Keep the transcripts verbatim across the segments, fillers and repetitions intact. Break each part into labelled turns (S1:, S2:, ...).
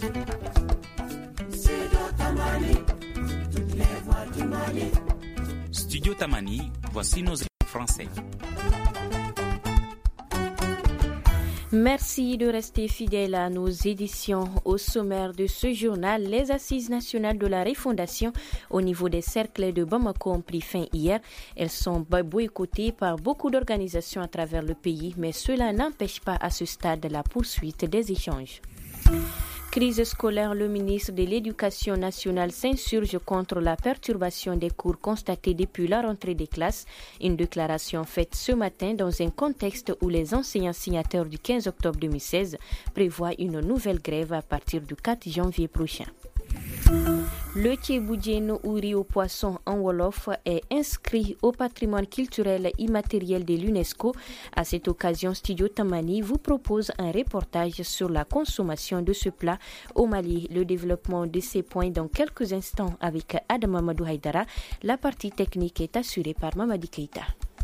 S1: Studio Tamani, voici nos français.
S2: Merci de rester fidèle à nos éditions. Au sommaire de ce journal, les assises nationales de la refondation au niveau des cercles de Bamako ont pris fin hier. Elles sont boycottées par beaucoup d'organisations à travers le pays, mais cela n'empêche pas à ce stade la poursuite des échanges. Crise scolaire, le ministre de l'Éducation nationale s'insurge contre la perturbation des cours constatée depuis la rentrée des classes. Une déclaration faite ce matin dans un contexte où les enseignants signataires du quinze octobre deux mille seize prévoient une nouvelle grève à partir du quatre janvier prochain. Le Tchéboudieno ou riz au poisson en Wolof est inscrit au patrimoine culturel immatériel de l'UNESCO. À cette occasion, Studio Tamani vous propose un reportage sur la consommation de ce plat au Mali. Le développement de ces points dans quelques instants avec Adam Amadou Haïdara. La partie technique est assurée par Mamadi Keïta.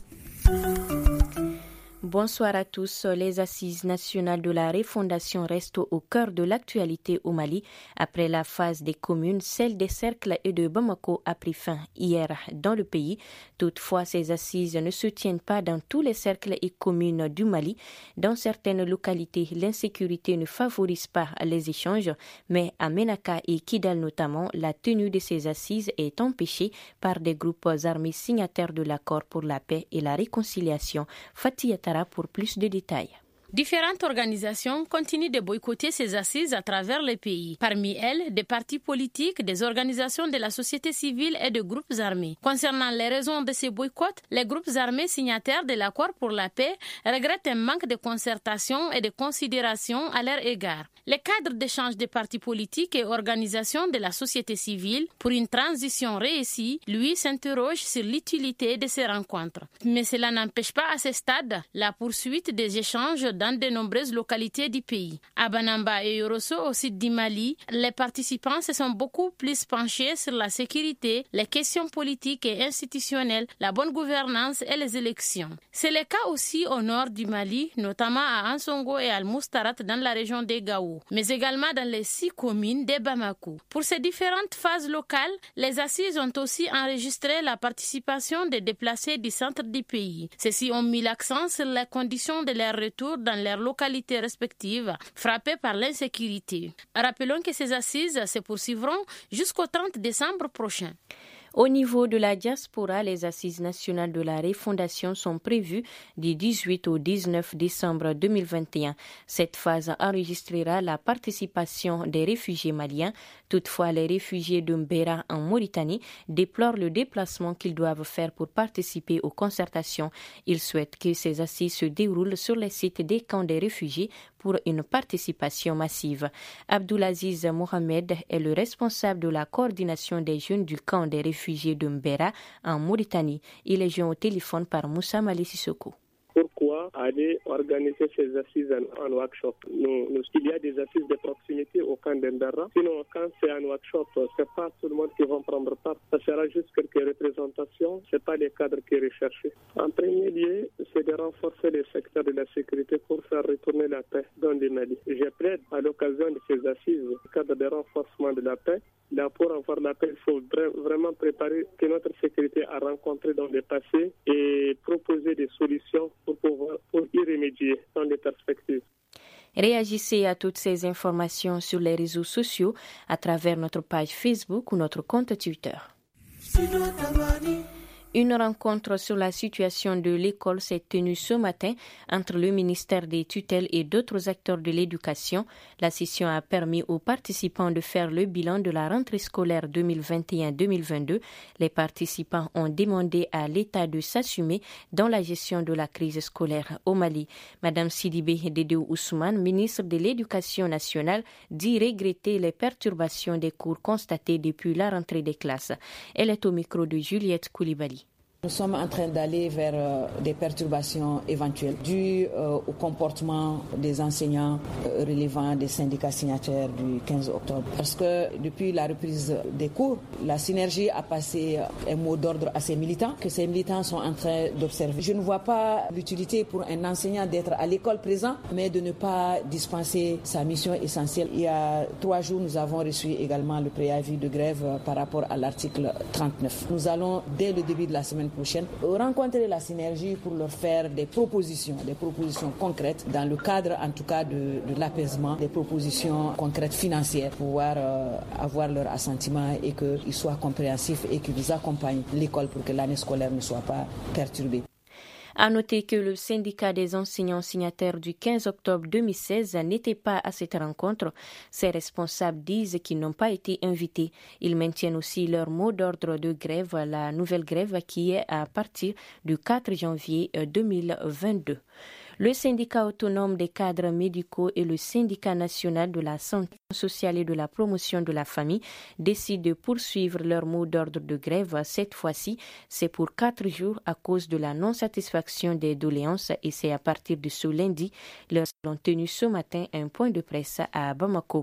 S2: Bonsoir à tous. Les assises nationales de la refondation restent au cœur de l'actualité au Mali. Après la phase des communes, celle des cercles et de Bamako a pris fin hier dans le pays. Toutefois, ces assises ne se tiennent pas dans tous les cercles et communes du Mali. Dans certaines localités, l'insécurité ne favorise pas les échanges, mais à Menaka et Kidal notamment, la tenue de ces assises est empêchée par des groupes armés signataires de l'accord pour la paix et la réconciliation. Fatih pour plus de détails.
S3: Différentes organisations continuent de boycotter ces assises à travers le pays. Parmi elles, des partis politiques, des organisations de la société civile et de groupes armés. Concernant les raisons de ces boycotts, les groupes armés signataires de l'accord pour la paix regrettent un manque de concertation et de considération à leur égard. Les cadres d'échange des partis politiques et organisations de la société civile pour une transition réussie, lui, s'interroge sur l'utilité de ces rencontres. Mais cela n'empêche pas à ce stade la poursuite des échanges dans de nombreuses localités du pays. À Banamba et Yorosso, au sud du Mali, les participants se sont beaucoup plus penchés sur la sécurité, les questions politiques et institutionnelles, la bonne gouvernance et les élections. C'est le cas aussi au nord du Mali, notamment à Ansongo et Al-Moustarat dans la région des Gao, mais également dans les six communes de Bamako. Pour ces différentes phases locales, les assises ont aussi enregistré la participation des déplacés du centre du pays. Ceux-ci ont mis l'accent sur les conditions de leur retour dans leurs localités respectives, frappées par l'insécurité. Rappelons que ces assises se poursuivront jusqu'au trente décembre prochain.
S2: Au niveau de la diaspora, les assises nationales de la refondation sont prévues du dix-huit au dix-neuf décembre deux mille vingt et un. Cette phase enregistrera la participation des réfugiés maliens. Toutefois, les réfugiés de Mbera en Mauritanie déplorent le déplacement qu'ils doivent faire pour participer aux concertations. Ils souhaitent que ces assises se déroulent sur les sites des camps des réfugiés pour une participation massive. Abdoulaziz Mohamed est le responsable de la coordination des jeunes du camp des réfugiés de Mbera en Mauritanie. Il est joint au téléphone par Moussa Malé Sissoko.
S4: Pourquoi aller organiser ces assises en, en workshop? nous, nous, Il y a des assises de proximité au camp d'Embera. Sinon, quand c'est un workshop, c'est pas tout le monde qui va prendre part. Ça sera juste quelques représentations. C'est pas les cadres qui sont recherchés. En premier lieu, c'est de renforcer le secteur de la sécurité pour faire retourner la paix dans le Mali. Je plaide à l'occasion de ces assises, le cadre de renforcement de la paix. Là, pour avoir la paix, il faut vraiment préparer que notre sécurité a rencontré dans le passé et proposer des solutions pour pouvoir pour y remédier dans les perspectives.
S2: Réagissez à toutes ces informations sur les réseaux sociaux à travers notre page Facebook ou notre compte Twitter. Une rencontre sur la situation de l'école s'est tenue ce matin entre le ministère des tutelles et d'autres acteurs de l'éducation. La session a permis aux participants de faire le bilan de la rentrée scolaire deux mille vingt et un deux mille vingt-deux. Les participants ont demandé à l'État de s'assumer dans la gestion de la crise scolaire au Mali. Madame Sidibé Dédéou Ousmane, ministre de l'Éducation nationale, dit regretter les perturbations des cours constatées depuis la rentrée des classes. Elle est au micro de Juliette Koulibaly.
S5: Nous sommes en train d'aller vers euh, des perturbations éventuelles dues euh, au comportement des enseignants euh, relevant des syndicats signataires du quinze octobre. Parce que depuis la reprise des cours, la synergie a passé un mot d'ordre à ces militants, que ces militants sont en train d'observer. Je ne vois pas l'utilité pour un enseignant d'être à l'école présent, mais de ne pas dispenser sa mission essentielle. Il y a trois jours, nous avons reçu également le préavis de grève par rapport à l'article trente-neuf. Nous allons, dès le début de la semaine prochaine, rencontrer la synergie pour leur faire des propositions, des propositions concrètes dans le cadre en tout cas de, de l'apaisement, des propositions concrètes financières pour pouvoir euh, avoir leur assentiment et qu'ils soient compréhensifs et qu'ils accompagnent l'école pour que l'année scolaire ne soit pas perturbée.
S2: À noter que le syndicat des enseignants signataires du quinze octobre deux mille seize n'était pas à cette rencontre. Ses responsables disent qu'ils n'ont pas été invités. Ils maintiennent aussi leur mot d'ordre de grève, la nouvelle grève qui est à partir du quatre janvier deux mille vingt-deux. Le syndicat autonome des cadres médicaux et le syndicat national de la santé sociale et de la promotion de la famille décident de poursuivre leur mot d'ordre de grève. Cette fois-ci, c'est pour quatre jours à cause de la non-satisfaction des doléances et c'est à partir de ce lundi. Ils ont tenu ce matin un point de presse à Bamako.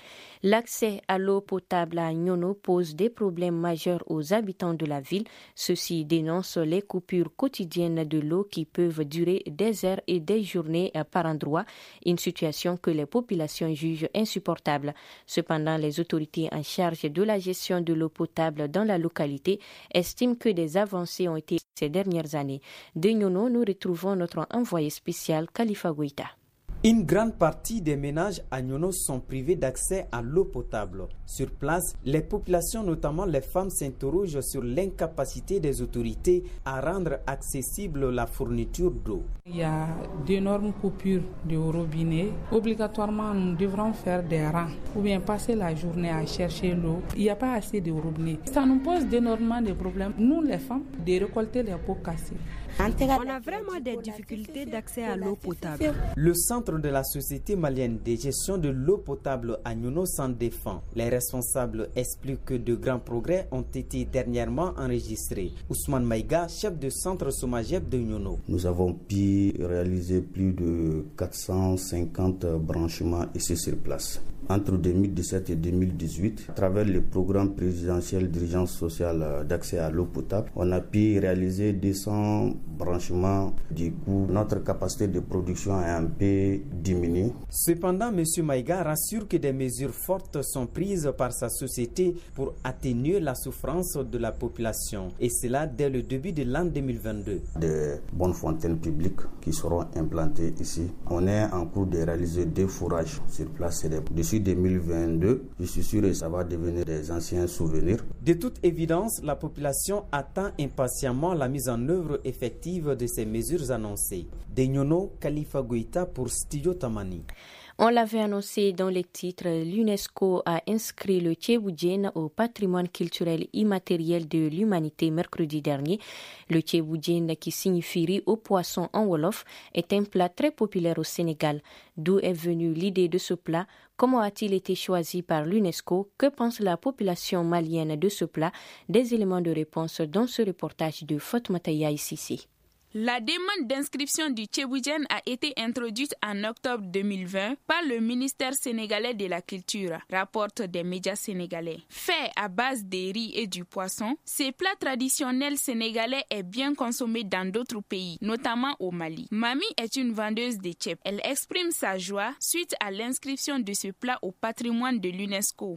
S2: L'accès à l'eau potable à Nyono pose des problèmes majeurs aux habitants de la ville. Ceux-ci dénoncent les coupures quotidiennes de l'eau qui peuvent durer des heures et des journées par endroit, une situation que les populations jugent insupportable. Cependant, les autorités en charge de la gestion de l'eau potable dans la localité estiment que des avancées ont été ces dernières années. De Nyono, nous retrouvons notre envoyé spécial Khalifa Goïta.
S6: Une grande partie des ménages à Nyono sont privés d'accès à l'eau potable. Sur place, les populations, notamment les femmes, s'interrogent sur l'incapacité des autorités à rendre accessible la fourniture d'eau.
S7: Il y a d'énormes coupures de robinet. Obligatoirement, nous devrons faire des rangs ou bien passer la journée à chercher l'eau. Il n'y a pas assez de robinet. Ça nous pose d'énormément de problèmes, nous les femmes, de récolter les pots cassés.
S8: On a vraiment des difficultés d'accès à l'eau potable.
S6: Le centre de la Société malienne de gestion de l'eau potable à Nyono s'en défend. Les responsables expliquent que de grands progrès ont été dernièrement enregistrés. Ousmane Maïga, chef de centre Somagep de Nyono.
S9: Nous avons pu réaliser plus de quatre cent cinquante branchements ici sur place. Entre deux mille dix-sept et deux mille dix-huit, à travers le programme présidentiel d'urgence sociale d'accès à l'eau potable, on a pu réaliser deux cents branchements. Du coup, notre capacité de production a un peu diminué.
S6: Cependant, M. Maïga rassure que des mesures fortes sont prises par sa société pour atténuer la souffrance de la population. Et cela dès le début de l'an deux mille vingt-deux.
S9: Des bonnes fontaines publiques qui seront implantées ici. On est en cours de réaliser deux fourrages sur place. D'ici deux mille vingt-deux, je suis sûr que ça va devenir des anciens souvenirs.
S6: De toute évidence, la population attend impatiemment la mise en œuvre effective de ces mesures annoncées. De Nyono, Khalifa Goïta pour Studio Tamani.
S2: On l'avait annoncé dans les titres, l'UNESCO a inscrit le Tchéboudienne au patrimoine culturel immatériel de l'humanité mercredi dernier. Le Tchéboudienne, qui signifie riz au poisson en Wolof, est un plat très populaire au Sénégal. D'où est venue l'idée de ce plat? Comment a-t-il été choisi par l'UNESCO? Que pense la population malienne de ce plat? Des éléments de réponse dans ce reportage de Fatmata Sissi.
S10: La demande d'inscription du Tchéboudienne a été introduite en octobre deux mille vingt par le ministère sénégalais de la Culture, rapportent des médias sénégalais. Fait à base de riz et du poisson, ce plat traditionnel sénégalais est bien consommé dans d'autres pays, notamment au Mali. Mami est une vendeuse de tchèp. Elle exprime sa joie suite à l'inscription de ce plat au patrimoine de l'UNESCO.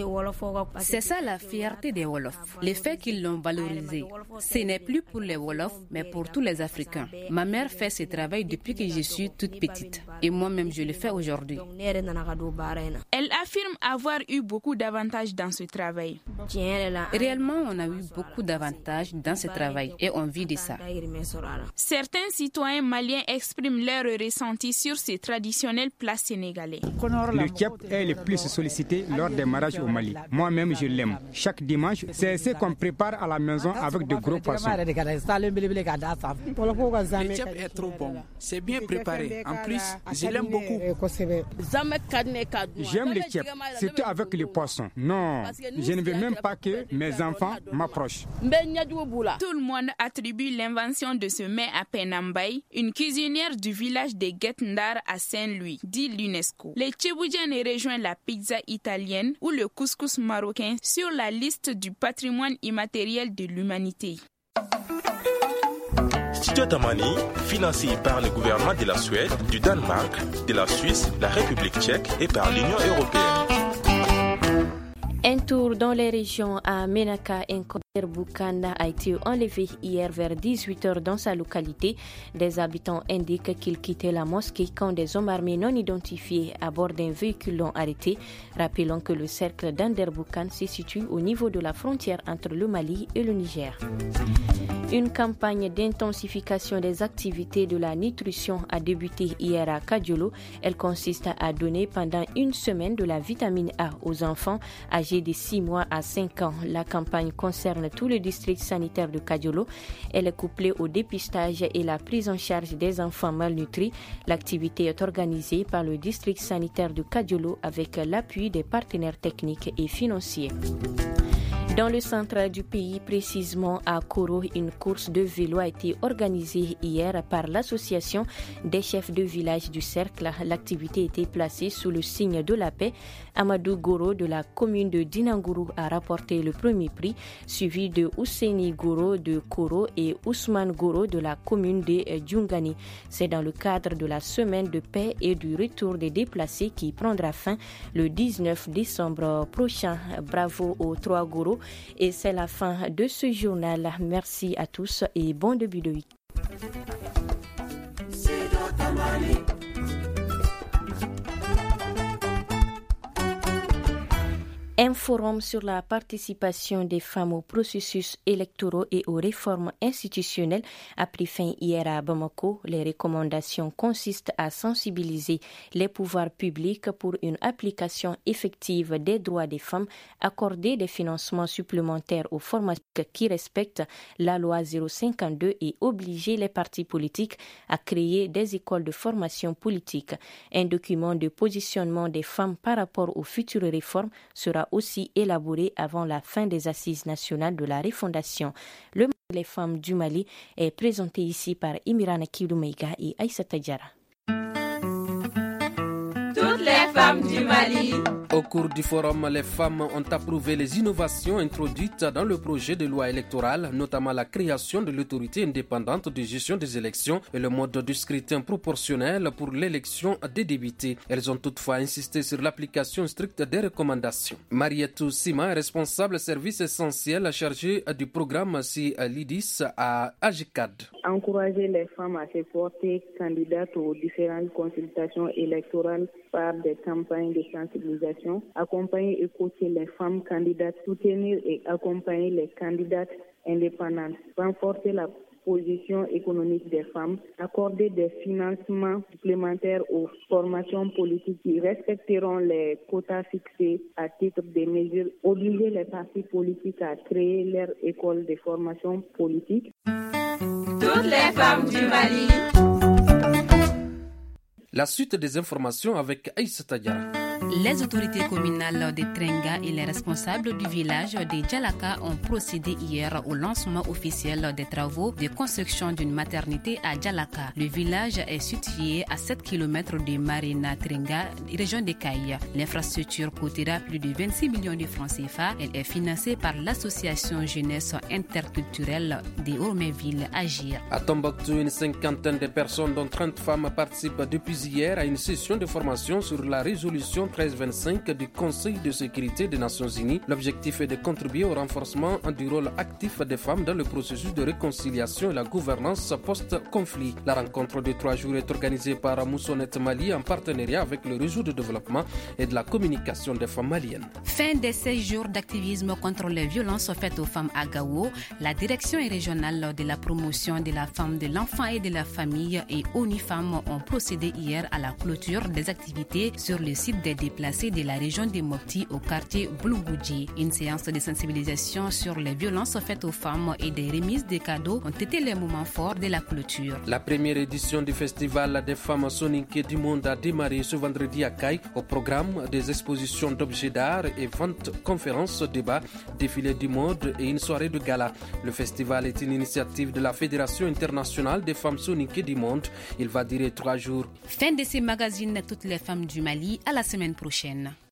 S11: C'est ça la fierté des Wolofs, le fait qu'ils l'ont valorisé. Ce n'est plus pour les Wolofs, mais pour tous les Africains. Ma mère fait ce travail depuis que je suis toute petite et moi-même je le fais aujourd'hui.
S10: Elle affirme avoir eu beaucoup d'avantages dans ce travail.
S11: Réellement, on a eu beaucoup d'avantages dans ce travail et on vit de ça.
S10: Certains citoyens maliens expriment leur ressenti sur ces traditionnels plats sénégalais.
S12: Le tchèp est le plus sollicité lors des mariages au Mali. Moi-même, je l'aime. Chaque dimanche, c'est ce qu'on prépare à la maison avec de gros poissons.
S13: Le chef est trop bon, c'est bien préparé. En plus, je l'aime beaucoup.
S12: J'aime le chef, surtout avec les poissons. Non, je ne veux même pas que mes enfants m'approchent.
S10: Tout le monde attribue l'invention de ce mets à Penambay, une cuisinière du village de Guet-Ndar à Saint-Louis, dit l'UNESCO. Le Tchiboudian rejoint la pizza italienne ou le couscous marocain sur la liste du patrimoine immatériel de l'humanité.
S14: Studio Tamani, financé par le gouvernement de la Suède, du Danemark, de la Suisse, la République tchèque et par l'Union européenne.
S2: Un tour dans les régions à Menaka, un corps Boukanda a été enlevé hier vers dix-huit heures dans sa localité. Des habitants indiquent qu'ils quittaient la mosquée quand des hommes armés non identifiés à bord d'un véhicule l'ont arrêté. Rappelons que le cercle d'Anderboukan se situe au niveau de la frontière entre le Mali et le Niger. Une campagne d'intensification des activités de la nutrition a débuté hier à Kadiolo. Elle consiste à donner pendant une semaine de la vitamine A aux enfants âgés de six mois à cinq ans. La campagne concerne tout le district sanitaire de Kadiolo. Elle est couplée au dépistage et la prise en charge des enfants malnutris. L'activité est organisée par le district sanitaire de Kadiolo avec l'appui des partenaires techniques et financiers. Dans le centre du pays, précisément à Koro, une course de vélo a été organisée hier par l'association des chefs de village du Cercle. L'activité était placée sous le signe de la paix. Amadou Goro de la commune de Dinangourou a rapporté le premier prix, suivi de Ousseini Goro de Koro et Ousmane Goro de la commune de Djungani. C'est dans le cadre de la semaine de paix et du retour des déplacés qui prendra fin le dix-neuf décembre prochain. Bravo aux trois Goro. Et c'est la fin de ce journal. Merci à tous et bon début de week-end. Un forum sur la participation des femmes aux processus électoraux et aux réformes institutionnelles a pris fin hier à Bamako. Les recommandations consistent à sensibiliser les pouvoirs publics pour une application effective des droits des femmes, accorder des financements supplémentaires aux formations qui respectent la loi zéro cinquante-deux et obliger les partis politiques à créer des écoles de formation politique. Un document de positionnement des femmes par rapport aux futures réformes sera aussi élaboré avant la fin des assises nationales de la refondation. Le Mali, les femmes du Mali est présenté ici par Imirana Kiloumeïga et Aïssata Diarra.
S15: Toutes les femmes du Mali.
S16: Au cours du forum, les femmes ont approuvé les innovations introduites dans le projet de loi électorale, notamment la création de l'autorité indépendante de gestion des élections et le mode de scrutin proportionnel pour l'élection des députés. Elles ont toutefois insisté sur l'application stricte des recommandations. Marietou Sima est responsable service essentiel chargé du programme C I L I D I S à A G C A D.
S17: Encourager les femmes à se porter candidates aux différentes consultations électorales par des campagnes de sensibilisation, accompagner et coacher les femmes candidates, soutenir et accompagner les candidates indépendantes, renforcer la position économique des femmes, accorder des financements supplémentaires aux formations politiques qui respecteront les quotas fixés à titre de mesures, obliger les partis politiques à créer leur école de formation politique.
S15: Toutes les femmes du Mali.
S16: La suite des informations avec Aïssata Diarra.
S11: Les autorités communales de Trenga et les responsables du village de Djalaka ont procédé hier au lancement officiel des travaux de construction d'une maternité à Djalaka. Le village est situé à sept kilomètres de Marina Trenga, région de Kaï. L'infrastructure coûtera plus de vingt-six millions de francs C F A. Elle est financée par l'association jeunesse interculturelle de Orméville Agir.
S16: À Tombouctou, une cinquantaine de personnes, dont trente femmes, participent depuis hier à une session de formation sur la résolution treize vingt-cinq du Conseil de sécurité des Nations Unies. L'objectif est de contribuer au renforcement du rôle actif des femmes dans le processus de réconciliation et la gouvernance post-conflit. La rencontre de trois jours est organisée par Moussonet Mali en partenariat avec le réseau de développement et de la communication des femmes maliennes.
S11: Fin de ces jours d'activisme contre les violences faites aux femmes à Gao, la direction régionale de la promotion de la femme, de l'enfant et de la famille et ONU Femmes ont procédé hier à la clôture des activités sur le site des déplacés de la région de Mopti au quartier Blougoudji. Une séance de sensibilisation sur les violences faites aux femmes et des remises de cadeaux ont été les moments forts de la clôture.
S16: La première édition du Festival des femmes soninké du monde a démarré ce vendredi à Caille. Au programme des expositions d'objets d'art et ventes, conférences, débats, défilés du mode et une soirée de gala. Le festival est une initiative de la Fédération internationale des femmes soninké du monde. Il va durer trois jours.
S11: Fin de ce magazine, toutes les femmes du Mali, à la semaine prochaine.